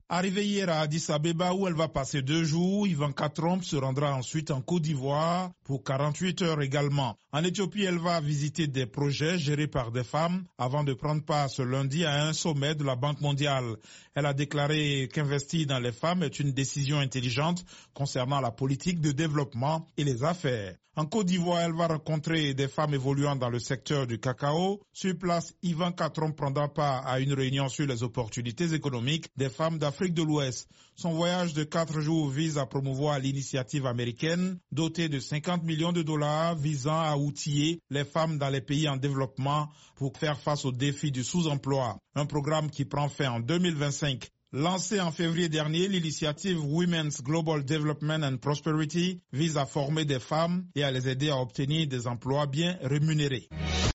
Arrivée hier à Addis Abeba où elle va passer 2 jours, Ivanka Trump se rendra ensuite en Côte d'Ivoire pour 48 heures également. En Éthiopie, elle va visiter des projets gérés par des femmes avant de prendre part ce lundi à un sommet de la Banque mondiale. Elle a déclaré qu'investir dans les femmes est une décision intelligente concernant la politique de développement et les affaires. En Côte d'Ivoire, elle va rencontrer des femmes évoluant dans le secteur du cacao. Sur place, Ivanka Trump prendra part à une réunion sur les opportunités économiques des femmes d'Afrique de l'Ouest. Son voyage de 4 jours vise à promouvoir l'initiative américaine dotée de 50 millions de dollars visant à outiller les femmes dans les pays en développement pour faire face aux défis du sous-emploi. Un programme qui prend fin en 2025. Lancée en février dernier, l'initiative Women's Global Development and Prosperity vise à former des femmes et à les aider à obtenir des emplois bien rémunérés.